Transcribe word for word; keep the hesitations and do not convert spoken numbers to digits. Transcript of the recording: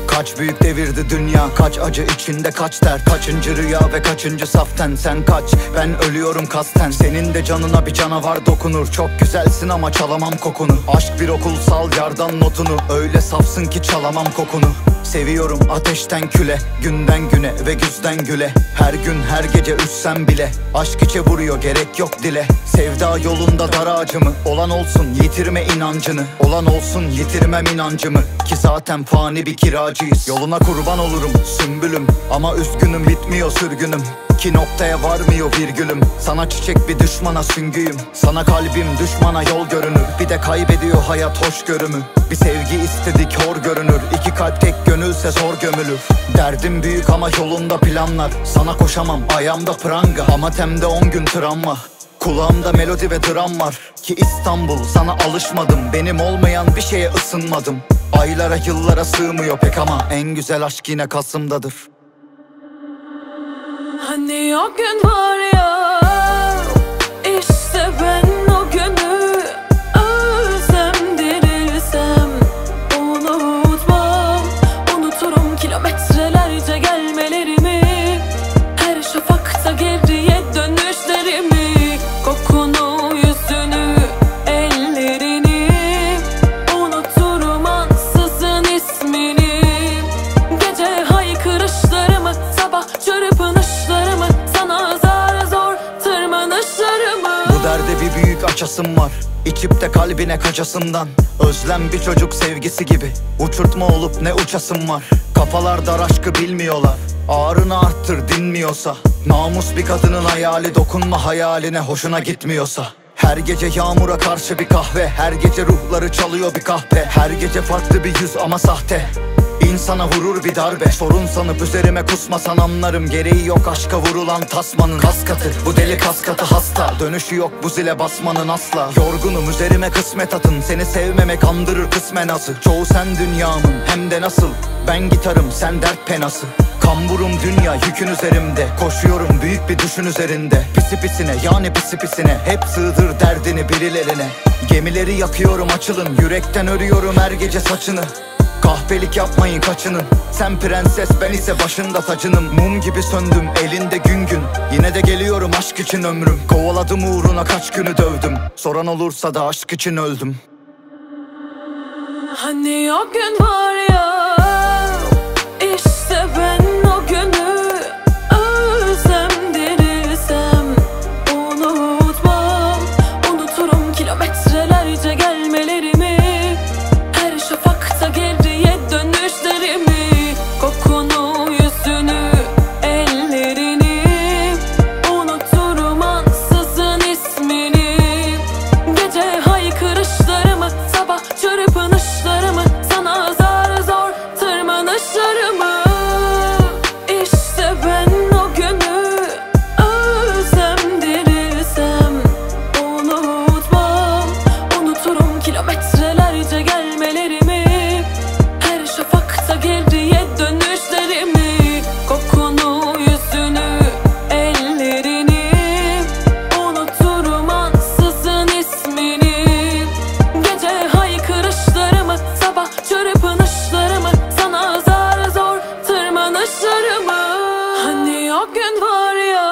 Kaç büyük devirdi dünya, kaç acı içinde kaç dert. Kaçıncı rüya ve kaçıncı saften. Sen kaç, ben ölüyorum kasten. Senin de canına bir canavar dokunur. Çok güzelsin ama çalamam kokunu. Aşk bir okulsal yardan notunu. Öyle safsın ki çalamam kokunu. Seviyorum ateşten küle, günden güne ve güzden güle. Her gün her gece üssem bile aşk içe vuruyor, gerek yok dile. Sevda yolunda dar ağacımı, olan olsun yitirme inancını. Olan olsun yitirmem inancımı, ki zaten fani bir kiracıyız. Yoluna kurban olurum sümbülüm, ama üzgünüm bitmiyor sürgünüm. Ki noktaya varmıyor virgülüm. Sana çiçek bir düşmana süngüyüm. Sana kalbim düşmana yol görünür. Bir de kaybediyor hayat hoşgörümü. Bir sevgi istedik hor görünür. İki kalp tek gönülse zor gömülür. Derdim büyük ama yolunda planlar. Sana koşamam ayağımda pranga, ama temde on gün travma. Kulağımda melodi ve dram var. Ki İstanbul sana alışmadım. Benim olmayan bir şeye ısınmadım. Aylara yıllara sığmıyor pek, ama en güzel aşk yine Kasım'dadır. Hani o gün var ya, işte ben o günü ölsem dirilsem unutmam. Unuturum kilometrelerce gelmelerimi, her şafakta geriye dönüşlerimi. Kokunu, yüzünü, ellerini, unuturum ansızın ismini. Gece haykırışlarımı, sabah çırpınışlarımı, sana zar zor tırmanışlarımı. Bu derde bir büyük açasım var, İçip de kalbine kaçasından. Özlem bir çocuk sevgisi gibi, uçurtma olup ne uçasım var. Kafalar dar aşkı bilmiyorlar, ağrını arttır dinmiyorsa. Namus bir kadının hayali, dokunma hayaline hoşuna gitmiyorsa. Her gece yağmura karşı bir kahve, her gece ruhları çalıyor bir kahpe. Her gece farklı bir yüz ama sahte, İnsana vurur bir darbe. Sorun sanıp üzerime kusmasan anlarım. Gereği yok aşka vurulan tasmanın. Kas katı bu deli kas katı hasta, dönüşü yok bu zile basmanın asla. Yorgunum üzerime kısmet atın, seni sevmemek andırır kısmen azı. Çoğu sen dünyamın hem de nasıl, ben gitarım sen dert penası. Kamburum dünya yükün üzerimde, koşuyorum büyük bir düşün üzerinde. Pisi pisine yani pisi pisine, hep sığdır derdini birilerine. Gemileri yakıyorum açılın, yürekten örüyorum her gece saçını. Kahpelik yapmayın kaçının, sen prenses ben ise başında tacınım. Mum gibi söndüm elinde gün gün, yine de geliyorum aşk için ömrüm. Kovaladım uğruna kaç günü dövdüm, soran olursa da aşk için öldüm. Hani o gün var ya, işte ben o günü ölsem dirilsem unutmam. Unuturum kilometrelerce gelmelerimi, her şafakta geriye dönüşlerimi. Kokunu, yüzünü, ellerini, unuturum ansızın ismini. Gece haykırışlarımı, sabah çırpınışlarımı, sana zar zor tırmanışlarımı. İşte ben o günü ölsem dirilsem unutmam. Unuturum kilometrelerce gelmelerimi, her şafakta geriye dönüşlerimi. Kokunu, yüzünü, ellerini, unuturum ansızın ismini. Gece haykırışlarımı, sabah çırpınışlarımı, sana zar zor tırmanışlarımı. Hani o gün var ya,